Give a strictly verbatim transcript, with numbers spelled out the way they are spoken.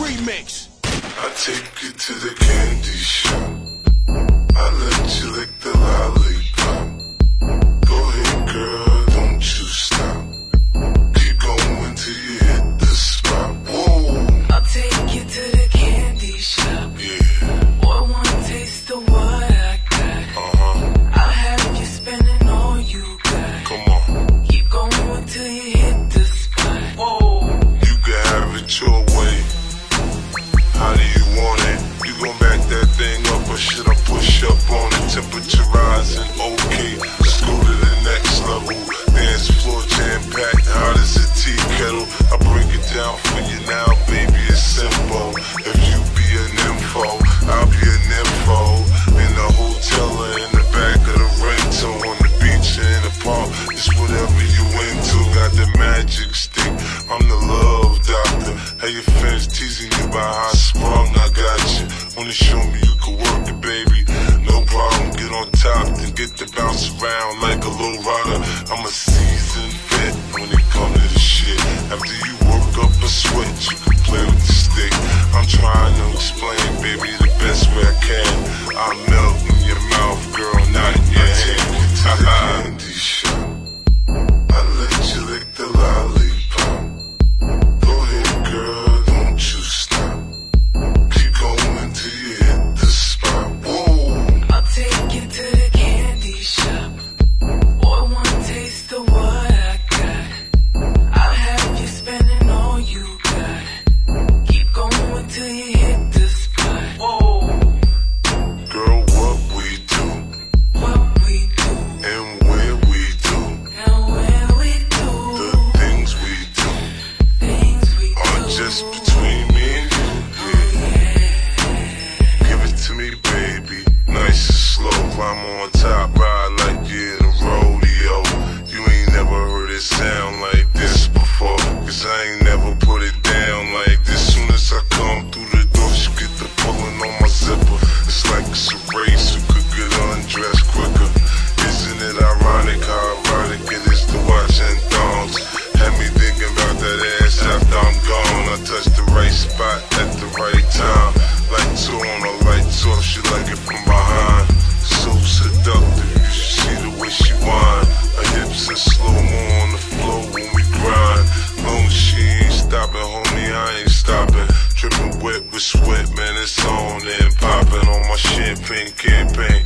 remix. I take you to the candy shop. I let you lick the lollipop. Go ahead, girl, don't you stop. Keep going till you hit the spot. Whoa. I'll take you to the candy shop. Yeah. Boy, one taste of what I got. Uh-huh. I'll have you spending all you got. Come on. Keep going till you hit the spot. Whoa. You can have it your way. How do you want it? You gon' back that thing up or should I push up on it? Temperature rising, okay. Let's go to the next level. Dance floor jam-packed, hot as a tea kettle. I break it down for you now, baby, it's simple. If you be an info, I'll be an info. In the hotel or in the back of the rental, on the beach or in the park, it's whatever you into. Got the magic stick, I'm the love doctor. How you fans teasing you about how I sprung, I got you. Wanna show me you can work it, baby? No problem, get on top, then get to bounce around like a low rider. I'm a seasoned vet when it comes to the shit. After you work up a sweat, you can play with the stick. I'm trying to explain, baby, the best way I can. I melt in your mouth, girl, not in your hand. I take you to the candy shop. I let you lick the lollipop. Go ahead, girl, don't you stop. Keep going till you hit the spot. Whoa. I'll take you to the candy shop. Boy, one taste of what I got. I'll have you spending all you got. Keep going till you hit the spot. Whoa. Girl, what we do What we do and where we do, and where we do the things we do things we are do. just between me and you. Yeah. Give it to me, baby, nice and slow. Climb on top, ride like you in a rodeo. You ain't never heard it sound like this before, cause I ain't never put it down like this. Soon as I come through the door, you get the pulling on my zipper. It's like it's a race, who could get undressed quicker. Isn't it ironic how ironic it is to watch and thongs? Had me thinking about that ass after I'm gone. I touched the right spot at the right time. Lights on or lights off, she like it from behind. So seductive, you should see the way she whine. Her hips are slow-mo on the floor when we grind. Long as she ain't stopping, homie, I ain't stopping. Dripping wet with sweat, man, it's on and popping on my champagne campaign.